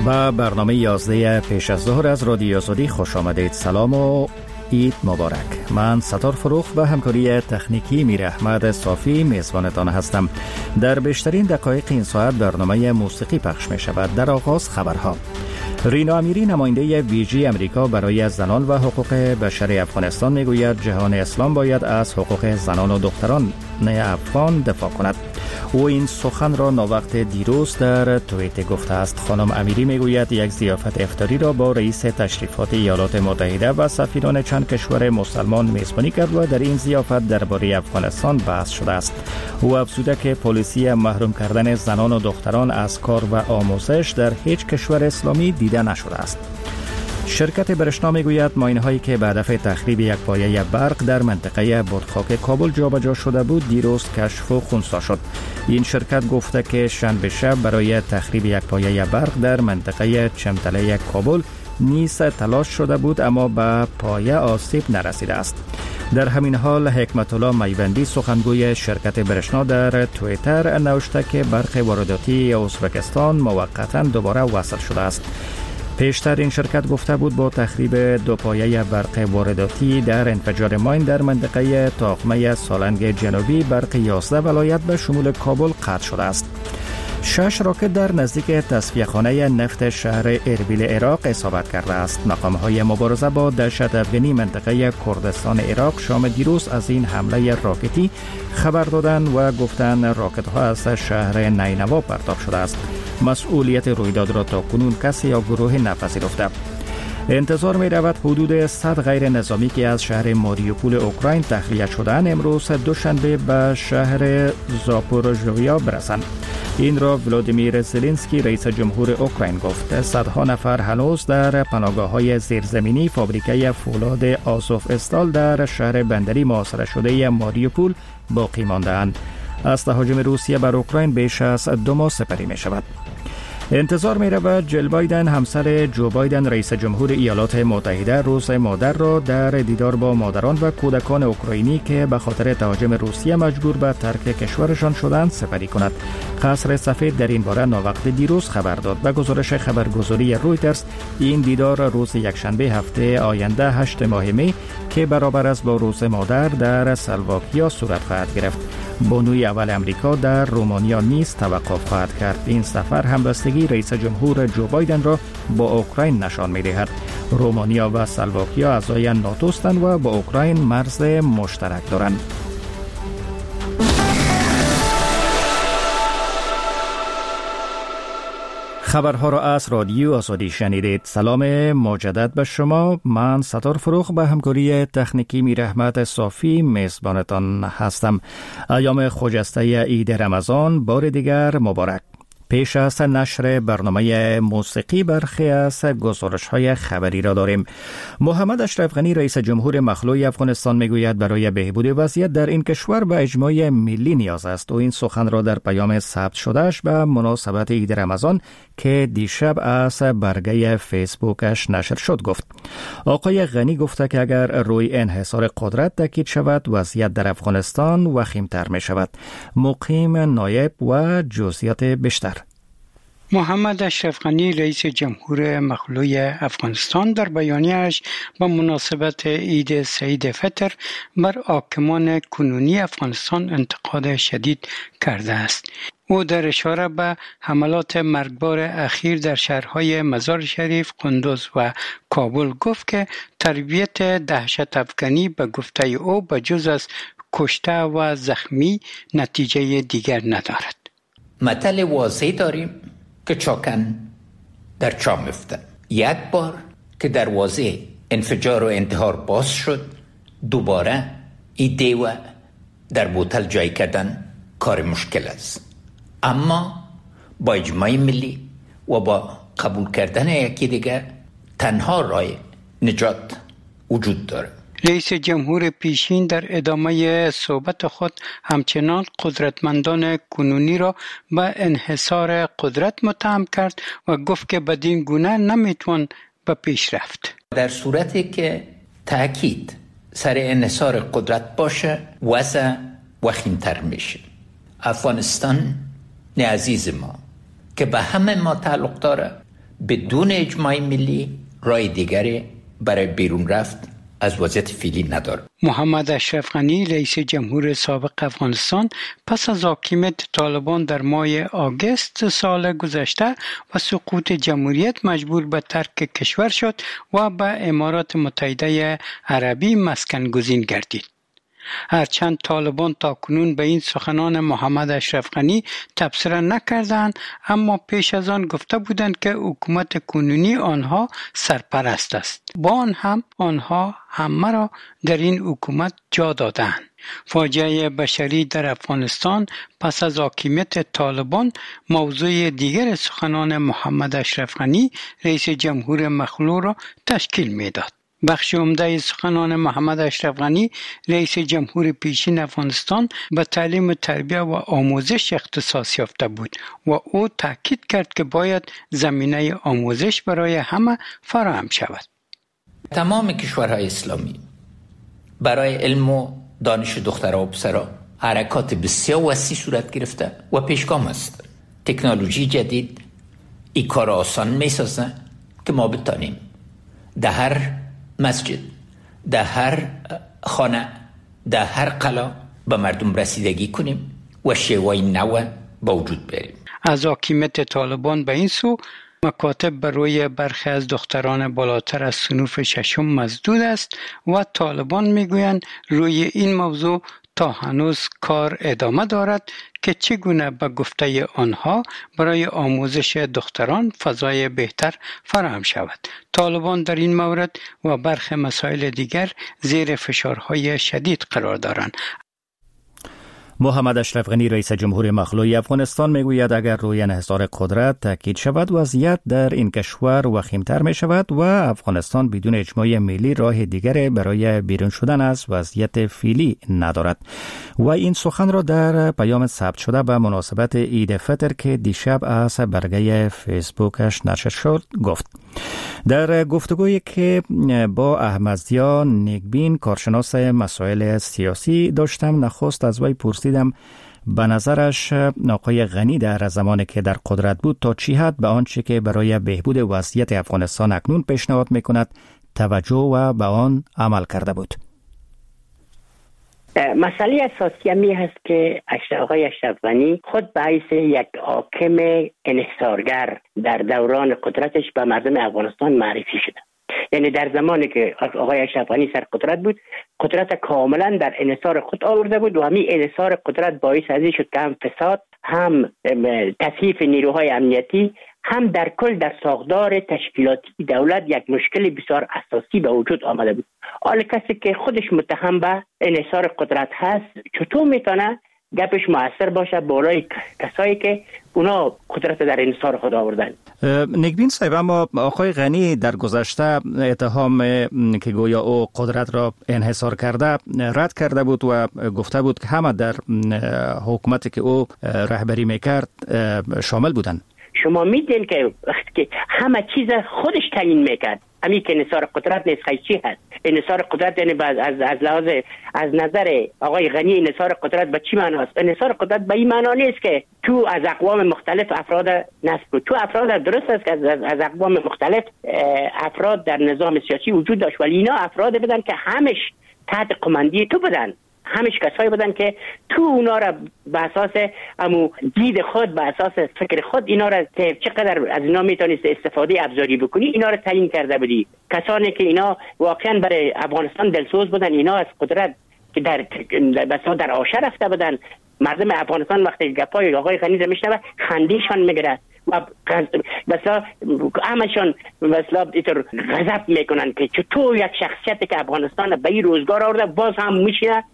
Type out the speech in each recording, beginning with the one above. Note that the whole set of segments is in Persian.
با برنامه 11 پیش از ظهر از رادیو آزادی خوش آمدید. سلام و عید مبارک. من ستار فروخ و همکاری تکنیکی میر احمد صافی میزبانتان هستم. در بیشترین دقایق این ساعت برنامه موسیقی پخش می شود. در آغاز خبرها. رینا امیری نماینده ویژه امریکا برای زنان و حقوق بشر افغانستان میگوید جهان اسلام باید از حقوق زنان و دختران افغان دفاع کند. او این سخن را ناوقت دیروز در توییتر گفته است. خانم امیری میگوید یک ضیافت افطاری را با رئیس تشریفات ایالات متحده و سفیران چند کشور مسلمان میزبانی کرد و در این ضیافت درباره افغانستان بحث شده است. او افزوده که پالیسی محروم کردن زنان و دختران از کار و آموزش در هیچ کشور اسلامی دیده نشده است. شرکت برشنا میگوید ماین‌هایی که به هدف تخریب یک پایه برق در منطقه بادخاک کابل جابجا شده بود دیروز کشف و خنثی شد. این شرکت گفته که شنبه شب برای تخریب یک پایه برق در منطقه چمتله کابل نیز تلاش شده بود اما به پایه آسیب نرسیده است. در همین حال حکمت الله میوندی سخنگوی شرکت برشنا در توییتر نوشته که برق وارداتی ازبکستان موقتا دوباره وصل شده است. پیشتر این شرکت گفته بود با تخریب دو پایه برق وارداتی در انفجار ماین در منطقه تاقمه سالنگ جنوبی برق 11 ولایت به شمول کابل قطع شده است. 6 راکت در نزدیک تصفیه‌خانه نفت شهر اربیل عراق اصابت کرده است. مقام‌های مبارزه با دهشت افغانی منطقه کردستان عراق شام دیروز از این حمله راکتی خبر دادند و گفتند راکت‌ها از شهر نینوا پرتاب شده است. مسئولیت رویداد را تا کنون کسی یا گروه نپذیرفته. انتظار می رود حدود 100 غیر نظامی که از شهر ماریوپول اوکراین تخلیه شدند امروز دوشنبه به شهر زاپوروژیا برسند. این را ولادیمیر زلنسکی رئیس جمهور اوکراین گفت. صدها نفر هنوز در پناهگاه‌های زیرزمینی فابریکه فولاد آزوف استال در شهر بندری محاصره شده ماریوپول باقی مانده‌اند. از تهاجم روسیه بر اوکراین بیش از 2 ماه سپری می شود. انتظار می رود جل بایدن همسر جو بایدن رئیس جمهور ایالات متحده روز مادر را در دیدار با مادران و کودکان اوکراینی که به خاطر تهاجم روسیه مجبور به ترک کشورشان شدند سپری کند. قصر سفید در این باره ناوقت دیروز خبر داد. به گزارش خبرگزاری رویترز این دیدار روز یکشنبه هفته آینده 8 ماه می که برابر است با روز مادر در اسلواکیا صورت خواهد گرفت. بانوی اول امریکا در رومانیا نیز توقف خواهد کرد. این سفر همبستگی رئیس جمهور جو بایدن را با اوکراین نشان می‌دهد. رومانیا و اسلواکیا اعضای ناتو هستند و با اوکراین مرز مشترک دارند. خبرها را از رادیو آزادی شنیدید. سلام مجدد به شما. من ستار فروخ به همکاری تکنیکی میر احمد صافی میزبانتان هستم. ایام خجسته عید رمضان بار دیگر مبارک. پیش از نشر برنامه موسیقی برخی از گزارش‌های خبری را داریم. محمد اشرف غنی رئیس جمهور مخلوع افغانستان میگوید برای بهبود وضعیت در این کشور به اجماع ملی نیاز است و این سخن را در پیام ثبت شدهش به مناسبت عید رمضان که دیشب از برگه فیسبوکش نشر شد گفت. آقای غنی گفته که اگر روی انحصار قدرت تاکید شود وضعیت در افغانستان وخیم‌تر می شود. مقیم نایب و جزئیات بیشتر. محمد اشرف غنی رئیس جمهور مخلوع افغانستان در بیانیه‌اش با مناسبت عید سعید فطر بر حاکمان کنونی افغانستان انتقاد شدید کرده است. او در اشاره به حملات مرگبار اخیر در شهرهای مزار شریف، قندوز و کابل گفت که تربیت دهشت افغانی به گفته او بجز از کشته و زخمی نتیجه دیگر ندارد. مطلب واضحی داریم که چاکن در چا میفته. یک بار که دروازه انفجار و انتحار باز شد دوباره این دیوه در بوتل جای کردن کار مشکل است. اما با اجماع ملی و با قبول کردن یکی دیگر تنها راه نجات وجود داره. رئیس جمهور پیشین در ادامه صحبت خود همچنان قدرتمندان کنونی را به انحصار قدرت متهم کرد و گفت که بدین گونه نمیتوان به پیش رفت. در صورتی که تأکید سر انحصار قدرت باشه وضع وخیم‌تر میشه. افغانستان نه عزیز ما که به همه ما تعلق داره بدون اجماع ملی راه دیگری برای بیرون رفت از وضعیت فعلی نداره. محمد اشرف غنی رئیس جمهور سابق افغانستان پس از حاکمیت طالبان در ماه آگوست سال گذشته و سقوط جمهوریت مجبور به ترک کشور شد و به امارات متحده عربی مسکن گزین گردید. هرچند طالبان تاکنون به این سخنان محمد اشرف غنی تبصره نکردند، اما پیش از آن گفته بودند که حکومت کنونی آنها سرپرست است. با آن هم آنها همه را در این حکومت جا دادند. فاجعه بشری در افغانستان پس از حاکمیت طالبان موضوع دیگر سخنان محمد اشرف غنی رئیس جمهور مخلوع را تشکیل می‌داد. بخش عمده سخنان محمد اشرف غنی رئیس جمهور پیشین افغانستان به تعلیم و تربیت و آموزش اختصاص یافته بود و او تاکید کرد که باید زمینه آموزش برای همه فراهم شود. تمام کشورهای اسلامی برای علم و دانش دخترها و پسرها حرکات بسیار وسیع صورت گرفته و پیشگام است. تکنولوژی جدید این کار آسان می‌سازه که ما بتانیم در هر مسجد، در هر خانه، در هر قلا به مردم رسیدگی کنیم و شیوه نو با وجود بیاریم. از حاکمیت طالبان به این سو مکاتب بر روی برخی از دختران بالاتر از صنوف ششم مسدود است و طالبان میگویند روی این موضوع تا هنوز کار ادامه دارد که چگونه به گفته آنها برای آموزش دختران فضای بهتر فراهم شود. طالبان در این مورد و برخی مسائل دیگر زیر فشارهای شدید قرار دارند. محمد اشرف غنی رئیس جمهور مخلوع افغانستان میگوید اگر روی انحصار قدرت تاکید شود وضعیت در این کشور وخیمتر می شود و افغانستان بدون اجماع ملی راه دیگر برای بیرون شدن از وضعیت فعلی ندارد. و این سخن را در پیام ثبت شده به مناسبت عید فطر که دیشب از برگه فیسبوکش نشر شد گفت. در گفتگویی که با احمدضیا نیکبین کارشناس مسائل سیاسی داشتم، نخست از وی پرسیدم به نظرش آقای غنی در زمانی که در قدرت بود تا چه حد به آنچه که برای بهبود وضعیت افغانستان اکنون پیشنهاد میکند توجه و به آن عمل کرده بود. مسئله اساسی همی هست که آقای اشرف غنی خود به حیث یک حاکم انحصارگر در دوران قدرتش به مردم افغانستان معرفی شده. یعنی در زمانی که آقای اشرف غنی سر قدرت بود، قدرت کاملا در انحصار خود آورده بود و همین انحصار قدرت باعث از این شد که هم فساد، هم تضعیف نیروهای امنیتی، هم در کل در ساختار تشکیلاتی دولت یک مشکل بسیار اساسی به وجود آمده بود. حالا کسی که خودش متهم به انحصار قدرت هست چطور میتونه گپش مؤثر باشه بالای کسایی که اونا قدرت در انحصار خود آوردن؟ نیکبین صاحب، اما آقای غنی در گذشته اتهام که گویا او قدرت را انحصار کرده رد کرده بود و گفته بود که همه در حکومتی که او رهبری میکرد شامل بودند. شما میدین که وقتی که همه چیز خودش تعیین میکرد، همین که انحصار قدرت نیست چی هست؟ انحصار قدرت یعنی از لحاظ از نظر آقای غنی انحصار قدرت به چی معنی است؟ انحصار قدرت به این معنا نیست که تو از اقوام مختلف افراد نصب کنی. تو افراد درست است که از اقوام مختلف افراد در نظام سیاسی وجود داشت، ولی اینا افراد بودن که همش تحت قماندی تو بودن، همش کسایی بودن که تو اونا را به اساس امو دید خود، به اساس فکر خود اینا را چقدر از اینا میتونست استفاده ابزاری بکنی اینا را تعیین کرده بودی. کسانی که اینا واقعا برای افغانستان دلسوز بودن، اینا از قدرت که در آشه رفته بودن. مردم افغانستان وقتی گپای آقای غنی را میشنوه خندیشان میگیره و مثلا همشان مثلا اینطور غضب میکنن که چطور یک شخصیتی که افغانستان به این روزگار آورده باز هم میشینه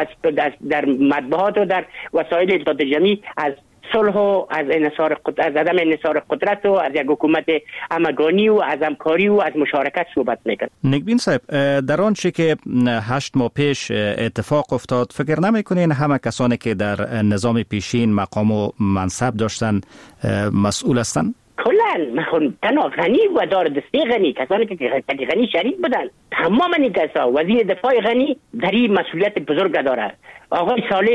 در مطبوعات و در وسایل اطلاعات جمعی از صلح و از عدم انحصار قدرت و از یک حکومت همگانی و از همکاری و از مشارکت صحبت میکنه. نیکبین صاحب، در آنچه که 8 ماه پیش اتفاق افتاد فکر نمیکنین همه کسانی که در نظام پیشین مقام و منصب داشتن مسئول هستند؟ کلا تنها غنی و دار دسته غنی، کسانی که غنی شریک بودن، تمام این کسا، وزیر دفاع غنی در این مسئولیت بزرگ داره. آقای صالح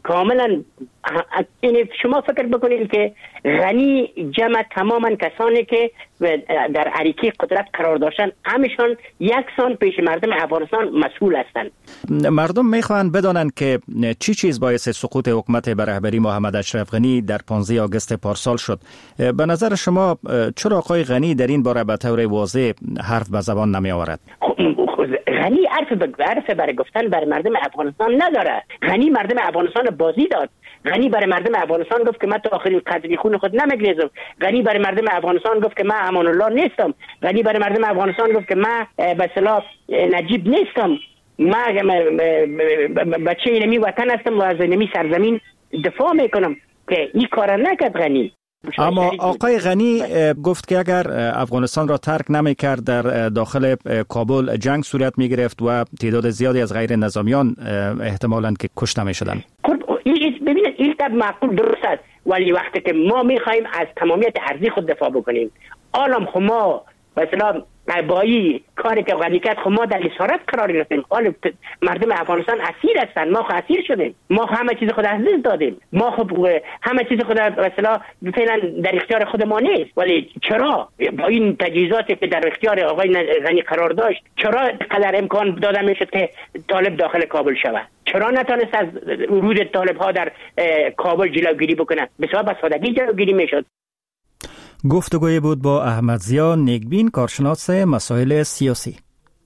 کاملا این شما فکر بکنید که غنی جمع تماما کسانی که در عریقه قدرت قرار داشتن همشان یکسان پیش مردم افغانستان مسئول هستند. مردم میخواهند بدانند که چی چیز باعث سقوط حکومت به رهبری محمد اشرف غنی در 15 آگوست پارسال شد. به نظر شما چرا آقای غنی در این باره به طور واضح حرف به زبان نمی آورد؟ غنی حرف برای گفتن برای مردم افغانستان نداره. غنی مردم افغانستان بازی داد. غنی برای مردم افغانستان گفت که من تا آخرین قطره خون خود نمیگریزم. غنی برای مردم افغانستان گفت که من امان الله نیستم. غنی برای مردم افغانستان گفت که من به اصطلاح نجیب نیستم. من بچه اینمی وطن هستم و از اینمی سرزمین دفاع میکنم. که این کار نکرد غنی. اما آقای غنی گفت که اگر افغانستان را ترک نمی کرد در داخل کابل جنگ صورت می گرفت و تعداد زیادی از غیر نظامیان احتمالاً که کشته می شدن. ببینید این طب معقول درست است، ولی وقتی که ما می خواهیم از تمامیت ارضی خود دفاع بکنیم، عالم خما مثلا با کاری که غنی کرد ما در اسارت قرار گرفتیم. حالا مردم افغانستان اسیر هستند، ما اسیر شدیم، ما همه چیز خود از دست دادیم، ما همه چیز خود مثلا فعلا در اختیار خود ما نیست. ولی چرا با این تجهیزاتی که در اختیار آقای غنی قرار داشت چرا قدر امکان داده میشد که طالب داخل کابل شود؟ چرا نتونست از ورود طالب ها در کابل جلوگیری بکنه؟ بسیار به سادگی جلوگیری میشد. گفتگوی بود با احمد ضیا نیکبین، کارشناس مسائل سیاسی.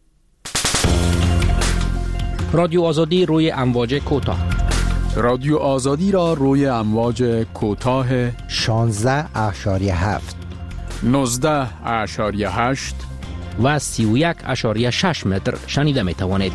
رادیو آزادی روی امواج کوتاه. رادیو آزادی را روی امواج کوتاه 16.7 19.8 و 31.6 متر شنیده می توانید.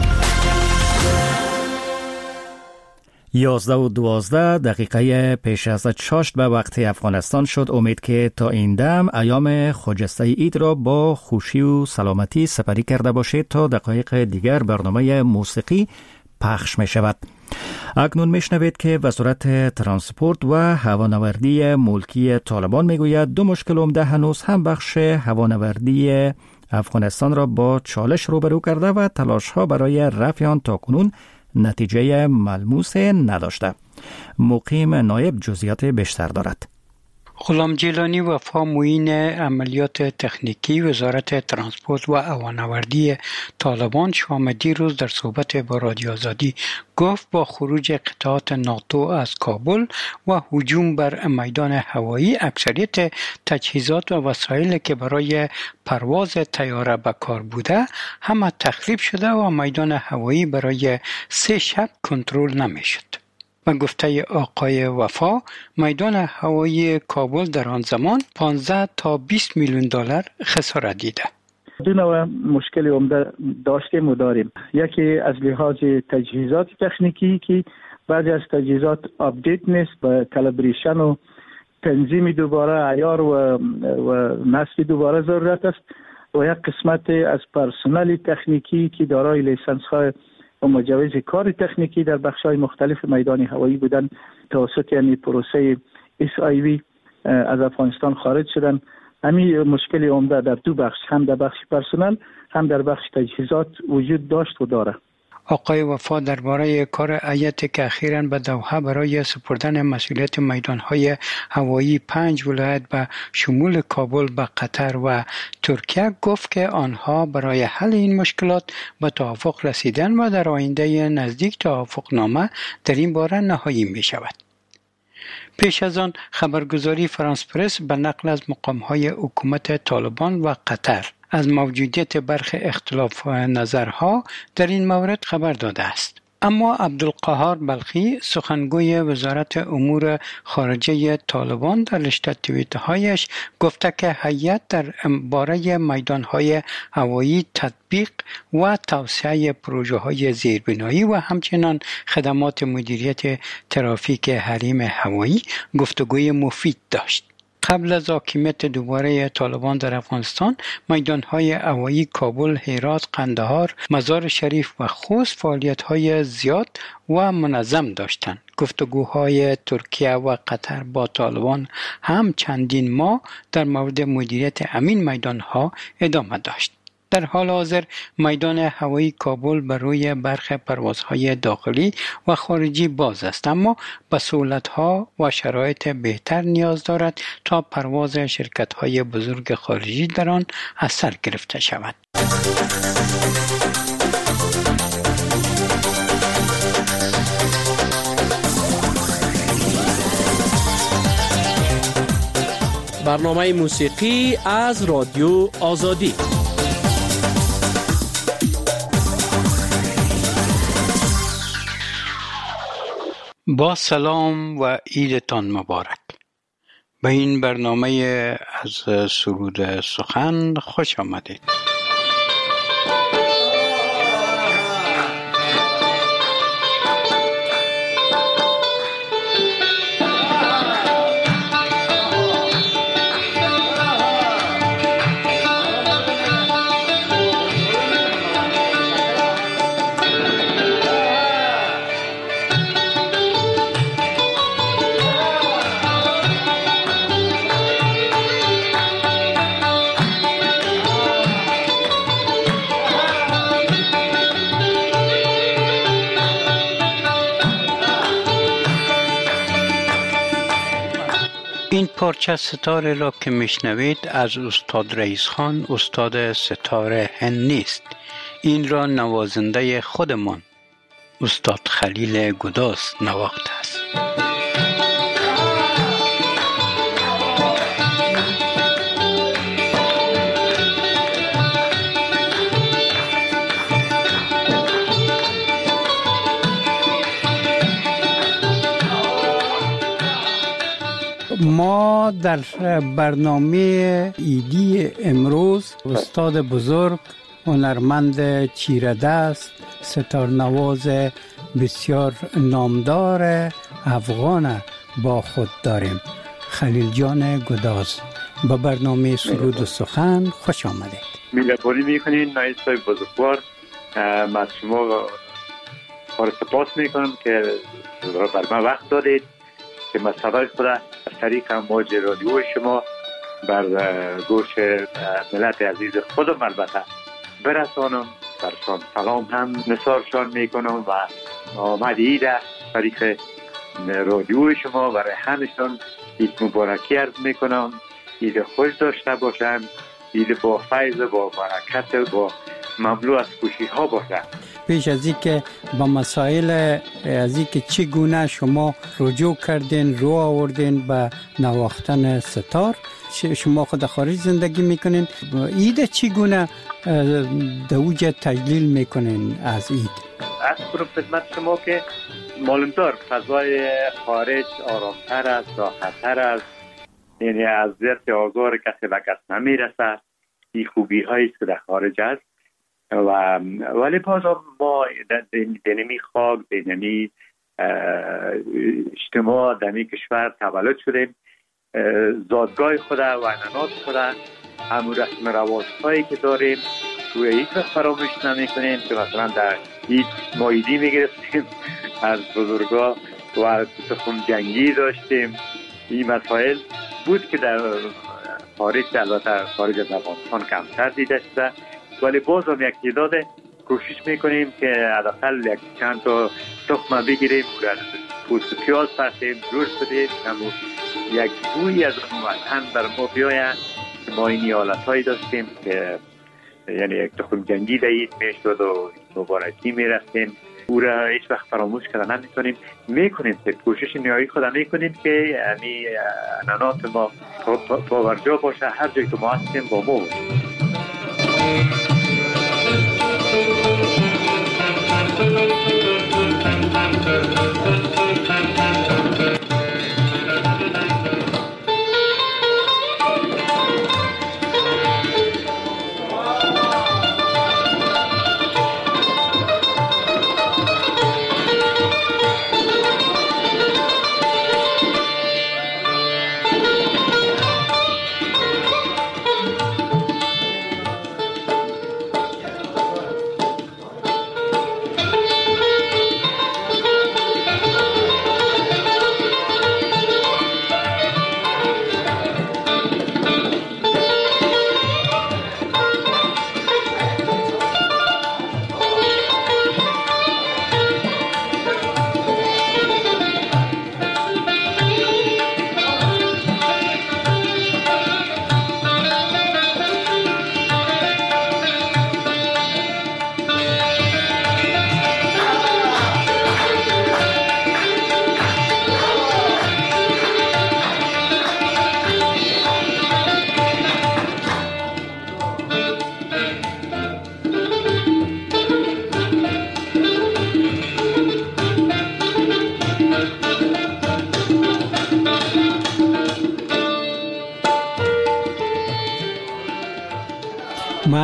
11:12 پیش از چاشت به وقت افغانستان شد. امید که تا این دم ایام خجسته عید را با خوشی و سلامتی سپری کرده باشید. تا دقایق دیگر برنامه موسیقی پخش می شود. اکنون می شنوید که وزارت ترانسپورت و هوانوردی ملکی طالبان می گوید دو مشکل عمده هنوز هم بخش هوانوردی افغانستان را با چالش روبرو کرده و تلاش ها برای رفع آن تاکنون نتیجه ملموس نداشته. مقیم نایب جزئیات بیشتر دارد. غلام جیلانی وفا معین عملیات تکنیکی وزارت ترانسپورت و هوانوردی طالبان شام دیروز در صحبت با رادیو آزادی گفت با خروج قطعات ناتو از کابل و هجوم بر میدان هوایی اکثریت تجهیزات و وسایلی که برای پرواز طیاره به کار بوده همه تخریب شده و میدان هوایی برای 3 شب کنترل نمیشد. و گفته آقای وفا میدان هوایی کابل در آن زمان 15 تا 20 میلیون دلار خسارت دیده. دو نوع مشکل عمده داشتیم و داریم. یکی از لحاظ تجهیزات تکنیکی که بعضی از تجهیزات آپدیت نیست، به کالیبریشن و تنظیم دوباره عیار و نصب دوباره ضرورت است. و یک قسمت از پرسنل تکنیکی که دارای لیسانس های و مجوز کار تکنیکی در بخش‌های مختلف میدان هوایی بودن توسط یعنی پروسه SIV از افغانستان خارج شدن. همین مشکل عمده در دو بخش، هم در بخش پرسنل هم در بخش تجهیزات وجود داشت و داره. آقای وفا درباره کار هیئت که اخیراً به دوحه برای سپردن مسئولیت میدان‌های هوایی 5 ولایت به شمول کابل به قطر و ترکیه گفت که آنها برای حل این مشکلات به توافق رسیدن و در آینده نزدیک توافقنامه در این باره نهایی می شود. پیش از آن خبرگزاری فرانس پرس به نقل از مقام‌های حکومت طالبان و قطر از موجودیت برخی اختلاف نظرها در این مورد خبر داده است. اما عبدالقهار بلخی سخنگوی وزارت امور خارجه طالبان در رشته توییت‌هایش گفته که هیئت در باره میدان‌های هوایی تطبیق و توسعه پروژه‌های زیربنایی و همچنین خدمات مدیریت ترافیک حریم هوایی گفتگوی مفید داشت. قبل از حاکمیت دوباره طالبان در افغانستان، میدان‌های هوایی کابل، هرات، قندهار، مزار شریف و خوست فعالیت‌های زیاد و منظم داشتند. گفتگوهای ترکیه و قطر با طالبان هم چندین ماه در مورد مدیریت همین میدان‌ها ادامه داشت. در حال حاضر میدان هوایی کابل برای برخی پروازهای داخلی و خارجی باز است، اما به سهولت‌ها و شرایط بهتر نیاز دارد تا پرواز شرکت‌های بزرگ خارجی در آن از سر گرفته شود. برنامه موسیقی از رادیو آزادی. با سلام و عیدتان مبارک. به این برنامه از سرود سخن خوش آمدید. این پارچه ستاره را که میشنوید از استاد رئیس خان، استاد ستاره هندی است. این را نوازنده خودمان استاد خلیل گداز نواخته است. ما در برنامه ایدی امروز استاد بزرگ، هنرمند چیردست، ستارنواز بسیار نامدار افغان با خود داریم. خلیل جان گداز، به برنامه سرود و سخن خوش آمدید. مهربانی میکنین نایستای بزرگوار. من از شما سپاس میکنم که بر من وقت دادید که من صدای خود از طریق موج رادیو شما بر گوش ملت عزیز خودم البته برسانم. برشان سلام هم نثارشان میکنم و آمد عید از طریق رادیو شما برای همشان عید مبارکی عرض میکنم. عید خوش داشته باشند، عید با فیض، با برکت، با مملو از خوشی ها باشند. پیش از این که با مسائل از این که چگونه شما رجوع کردین، رو آوردین به نواختن ستار، شما خود خارج زندگی میکنین، عید چگونه دوجه تجلیل میکنین از عید؟ از کنم خدمت شما که معلوم‌دار فضای خارج آرامتر است، راحت‌تر است، یعنی از زرت آزار کسی به کس نمیرسه. این خوبی هایی که در خارج است ولی باز ما دنمی خاک، دنمی اجتماع، دنمی کشور تولد شدیم. زادگاه خود و عنعنات خود، همون رسم رواج هایی که داریم توی هیچ وقت فراموش نمی کنیم که مثلا در هیچ مایدی می گرفتیم از بزرگا و تخم جنگی داشتیم. این مسائل بود که در خارج، البته خارج از افغانستان کمتر دیده شده، ولی باز هم یک تعداد کوشش میکنیم که حداقل یک چند تا تخم بگیریم، پوست پیاز پرسیم، جور بدیم، یک بوی از اون وطن بر ما بیاید. ما این حالتهایی داشتیم که یعنی یک تخم جنگی دهید میشد و مبارکی میرفتیم. او را هیچ وقت فراموش کرده نمیتونیم. میکنیم که کوشش نیایی خود میکنیم که یعنی عنعنات ما پاورجا باشه، هر جایی که ما هستیم با ما باشه.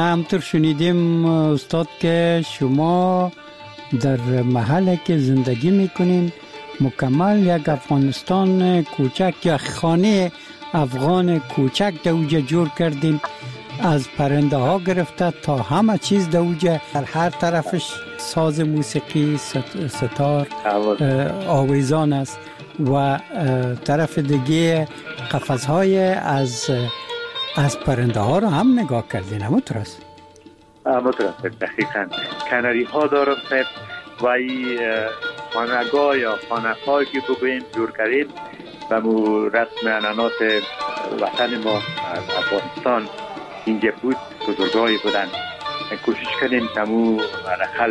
همطور شنیدیم استاد که شما در محله که زندگی میکنین مکمل یک افغانستان کوچک یا خانه افغان کوچک دوجه جور کردین، از پرنده ها گرفته تا همه چیز دوجه، در هر طرفش ساز موسیقی، ستار، آویزان است و طرف دیگه قفس‌های از پرنده ها رو هم نگاه کردین. همونطور است؟ همونطور است، دقیقاً. کناری ها دارم صاحب و این خانگاه یا خانه‌هایی که بگوییم جور کردیم و مو رسم انانات وطن ما از افغانستان اینجا بود، بزرگایی بودن. کوشش کردیم که مو حداقل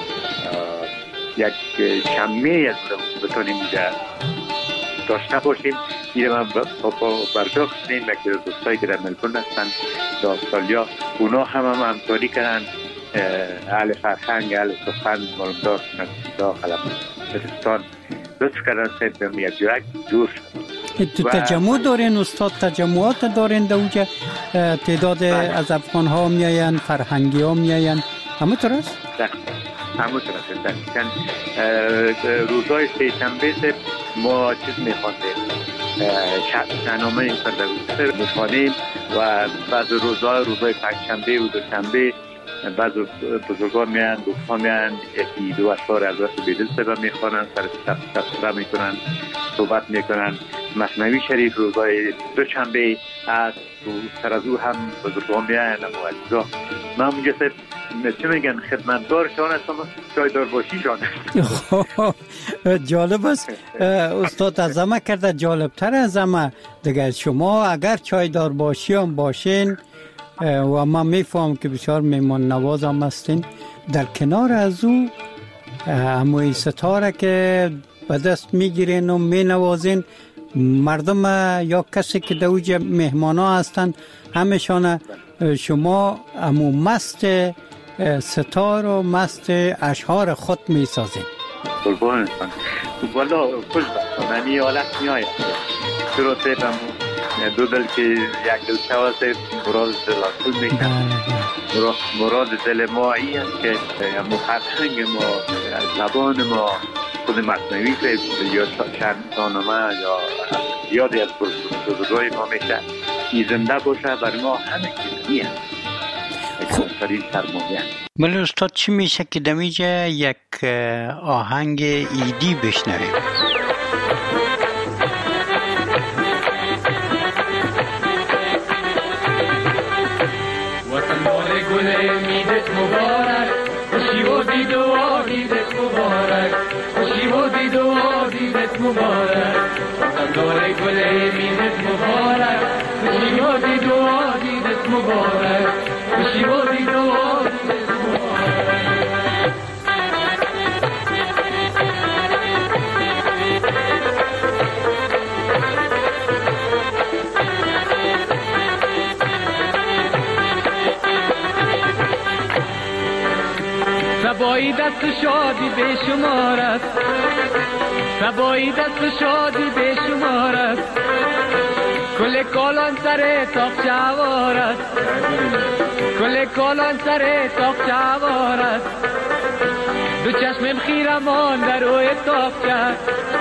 یک شمه از بتونیم اینجا داشته باشیم. این من برجا کردیم که دوستایی که در ملبورن هستن در استرالیا، اونا هم همکاری کردن، اهل فرهنگ، اهل سخن، معلومدار داخل افغانستان لطف کردن سید به یک جورک جور شد. تجمع دارین استاد؟ تجمعات دارین در اونجا؟ تعداد از افغان ها میاین، فرهنگی ها میاین، همونطور است؟ همونطور است. دقیقاً روزهای سه‌شنبه ما چیز میخواندیم، شنامه این سر میخوانیم و بعض روزهای پنجشنبه و دوشنبه بعض بزرگان میان، دوستها میان، یکی دو اشعار از رسول بیدل سبا میخوانن، سر میکنن، صحبت میکنن. مثنوی شریف روزهای دوشنبه است و سر از او هم بزرگان میان و عزیزا. من اونجا چه میگن خدمتگار شان هستم، چایدار باشی شان هستم. جالب است استاد، از همه کرده جالبتر از همه دیگه. شما اگر چایدار باشی هم باشین و من میفهم که بسیار میمان نواز هم هستین، در کنار از او هموی ستاره که به دست میگیرین و مینوازین مردم یا کسی که دوج مهمان ها هستن همشان شما همو مست ستار و مست اشعار خود میسازین. قربان هستن. والا خوش بستان همی حالت میآید شروع سیب دو دل که یک دل شواسته مراد دل اصول میکن. مراد دل ما این است که فرهنگ ما، زبان ما، خود مصنوی که یا شاهنامه یا یادی از بزرگای ما میشه این زنده باشه بر ما همه چیزی هست. بله استاد، چی میشه که دمیجه یک آهنگ ایدی بشنویم؟ وطن دار گل میدت مبارک، خوشی و دید و آدیدت مبارک، خوشی و دید و آدیدت مبارک. وطن دار گل میدت مبارک، خوشی و دید و آدیدت مبارک، خوشی و دید و آدیدت مبارک. سبایی دست شادی به شمار است، سبایی دست شادی به شمار است، کل کالان سر تاق چوار است، کل کالان سر تاق چوار است. دو چشمم خیرمان در روی تاق کرد،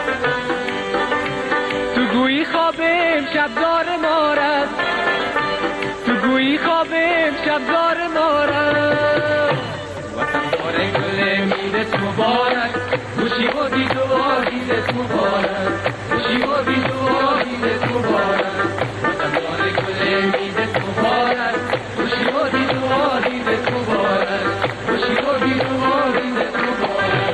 تو گویی خوابم شبدار مار است، تو گویی خوابم شبدار مار است. وطن دار گل میدت مبارک، خوشی و دید و آدیدت مبارک، خوشی و دید و آدیدت مبارک. وطن دار گل میدت مبارک، خوشی و دید و آدیدت مبارک، خوشی و دید و آدیدت مبارک.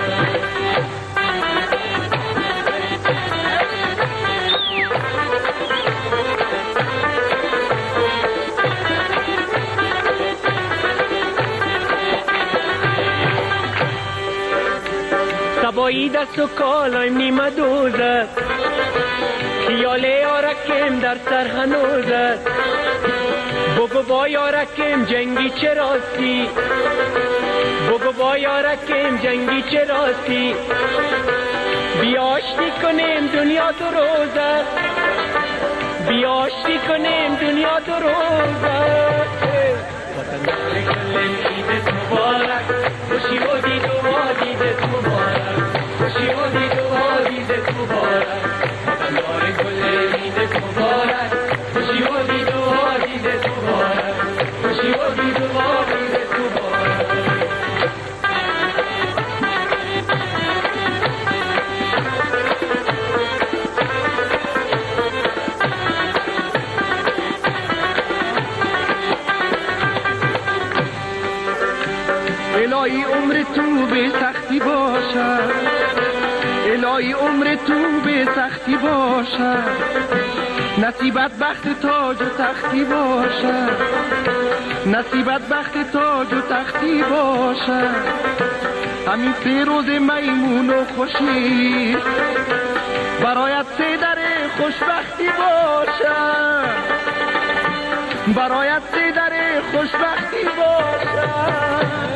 سبایی دست و کالایم نیمه دوزد، خیال یارکم در سر هنوزد. بگو با یارکم جنگی چه راستی، بگو با یارکم جنگی چه راستی. بیاشتی کنیم دنیا دو روزد، بیاشتی کنیم دنیا دو روزد. وطن الهی عمر تو به سختی باشد، الهی عمر تو به سختی باشد، نصیبت بخت تاج و تختی باشد، نصیبت بخت تاج و تختی باشد. همین 3 روز میمون و خوشی برایت 3 در خوشبختی باشد، برایت 3 در خوشبختی باشد.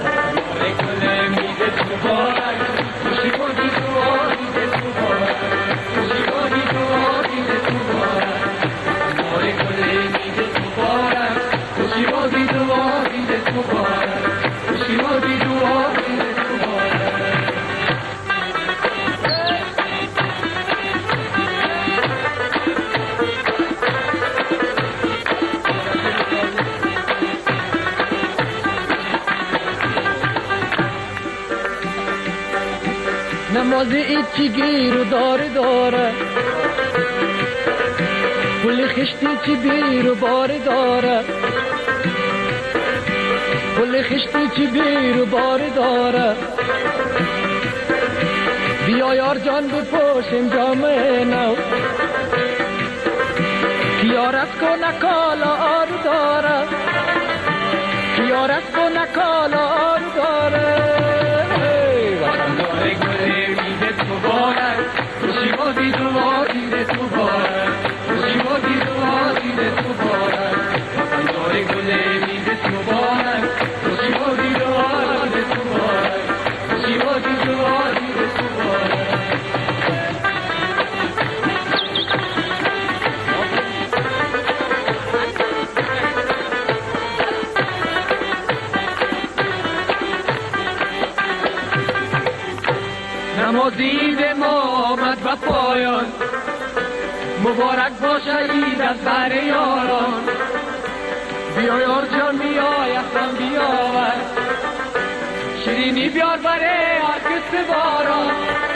نماز ایچی گیر و داره پل خشتی چی بیر و داره، پل خشتی چی بیر و داره. بیا یار جان بپوشیم جامعه نو، کیارت کو نکالا آرو داره، کیارت کو نکالا آرو داره. وطن داره گله میدت مبارک، خوشی بازی دعا دیدت مبارک، خوشی بازی دعا دیدت مبارک. وطن داره گله میدت مبارک، خوشی بازی دعا دیدت مبارک، خوشی بازی دعا دیدت مبارک. نماز عید ما آمد و پایان، مبارک باشه عید از بر یاران. بیا یار جان بیا یخم بیاور، شیرینی بیار بره هر کس باران،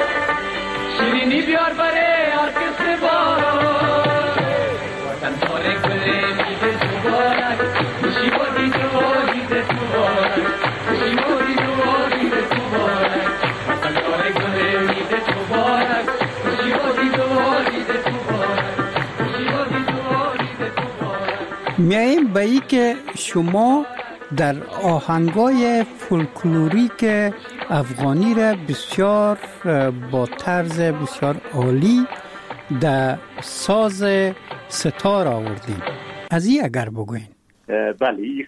شیرینی بیار بره هر کس باران. وطن داره گله میدت مبارک، خوشی بازی دعا دیدت مبارک، خوشی بازی دعا دیدت مبارک. وطن داره گله میدت مبارک، خوشی بازی دعا دیدت مبارک، خوشی بازی دعا دیدت مبارک. میاییم به ای که شما در آهنگای فولکلوریک افغانی را بسیار با طرز بسیار عالی در ساز ستار آوردین. از این اگر بگوین. بله، این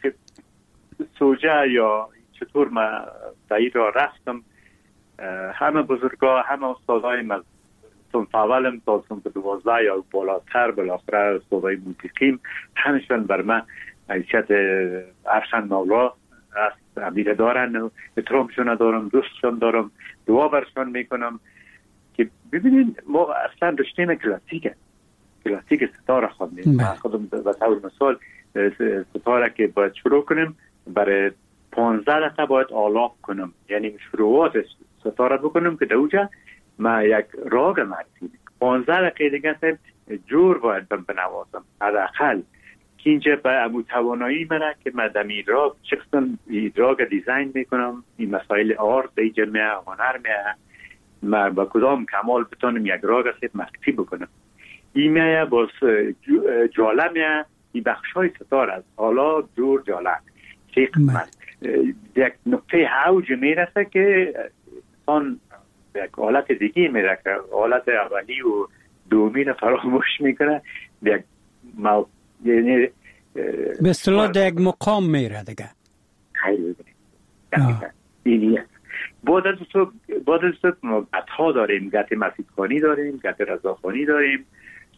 سوجه یا چطور من در این را رفتم، همه بزرگا، همه استادای من صنف اولم تا صنف 12 یا بالاتر بالاخره استادای موسیقیم، همشون بر من حیثیت ارشد مولا است، امیر دارن و احترامشون دارم، دوستشون دارم، دعا برشون میکنم که ببینین ما اصلا رشته کلاسیک ستاره خواندیم. من خودم به طور مثال ستاره که باید شروع کنیم برای 15 دقیقه باید آلاپ کنم، یعنی شروعات ستاره بکنم که دوجه ما یک راگ مرسیم 15 دقیقه دیگه جور باید بنوازم حداقل که اینجا به امو توانایی منه که من دمی راگ چقدر راگ دیزاین میکنم، این مسائل آرت ایجا میه هنر میه، من با کدام کمال بتانم یک راگ است مخفی بکنم. این میه باز جاله میه، این بخشای ستار است، حالا جور جاله یک نقطه حوج میرسه که انسان یک حالت دیگه میره که حالت اولی و دومی رو فراموش میکنه، یک یعنی به اصطلاح در یک مقام میره دیگه. خیلی ببینید اینیه. بعد از تو گتها داریم، گت مسیدخانی داریم، گت رضاخانی داریم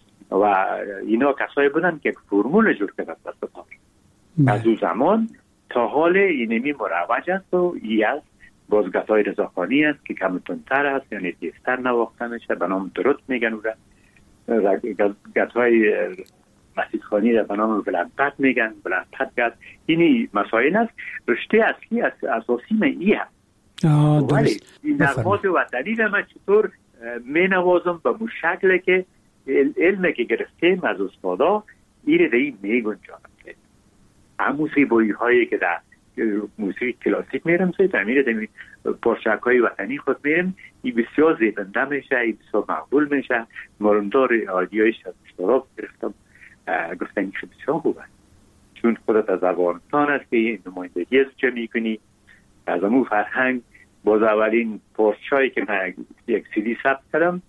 و اینا کسایی بودن که فرمول جور کردن دست پاک. از اون زمان تا حال اینمی مروج است و ای از بازگتای رضاخانی است که کمتونتر است، یعنی دیستر نواخته میشه، به نام درست میگن او را. گتای مسیحخانی را به نام بلندپت میگن، بلندپت گت. اینی مسائل است. رشته اصلی اساسی من ای هست. ولی این نغمات وطنی را من چطور می نوازم به مو شکل که علمی که گرفتیم از استادا ایره در این می گنجانم که هم موسیقی هایی که در موسیقی کلاسیک میرم سید امیره در پارچک های وطنی خود میرم، این بسیار زیبنده میشه، این بسیار مقبول میشه. مرمدار آدیایش از اشتراک گرفتم، گفتن این خیلی بسیار خوبه، چون خودت از افغانستان است که این نمایندگی است چه میکنی از امو فرهنگ. باز اولین پارچایی که من یک سیدی ثبت کردم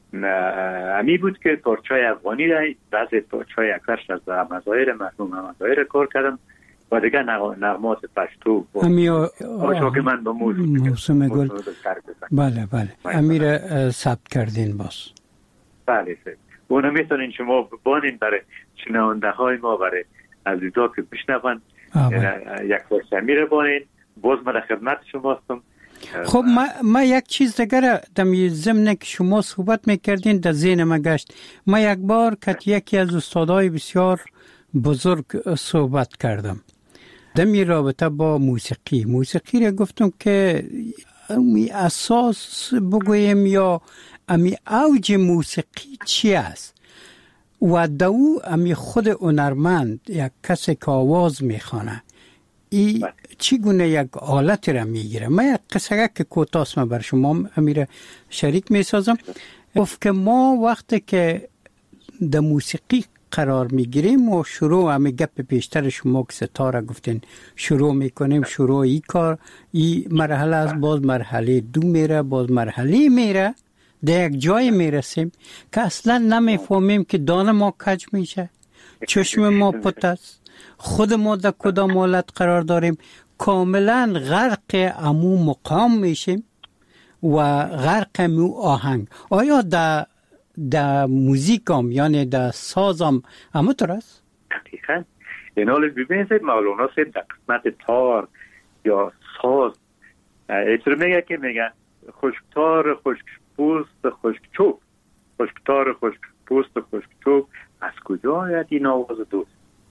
امی بود که پارچای افغانی را بعضی پارچای اکثرش از مظاهر مرحوم مظاهر کار کردم و دیگه نغمات پشتو آشا که من با موسم گل. بله امیر ثبت کردین باز. بله اونو میتونین شما بانین برای شنونده های ما، برای عزیزا که بشنون یک پارچه امیر بانین. باز من خدمت شما هستم. خب ما یک چیز دیگر در ضمن که شما صحبت میکردین در ذهن ما گشت. ما یک بار که یکی از استادای بسیار بزرگ صحبت کردم در می رابطه با موسیقی را گفتم که امی اساس بگویم یا امی اوج موسیقی چی است و دو امی خود هنرمند یک کسی که آواز میخوانه ای چگونه یک آلت را میگیره. من یک قصه که کوتاست من بر شما امیر شریک میسازم. گفت که ما وقتی که در موسیقی قرار میگیریم و شروع همه گپ پیشتر شما که ستاره گفتین شروع میکنیم، شروع ای کار ای مرحله از باز مرحله دو میره، باز مرحله میره، در یک جای میرسیم که اصلا نمیفهمیم که دانه ما کج میشه، چشم ما پت است، خود ما در کدام حالت قرار داریم، کاملا غرق امو مقام میشیم و غرق امو آهنگ. آیا در موزیکام یعنی در سازم همونطور است؟ دقیقا. این حال ببینید مولانا سید در قسمت تار یا ساز ایتر میگه خشکتار خشکپوست خشکچوب، خشکتار خشکپوست خشکچوب، از کجا آید این آواز دوست؟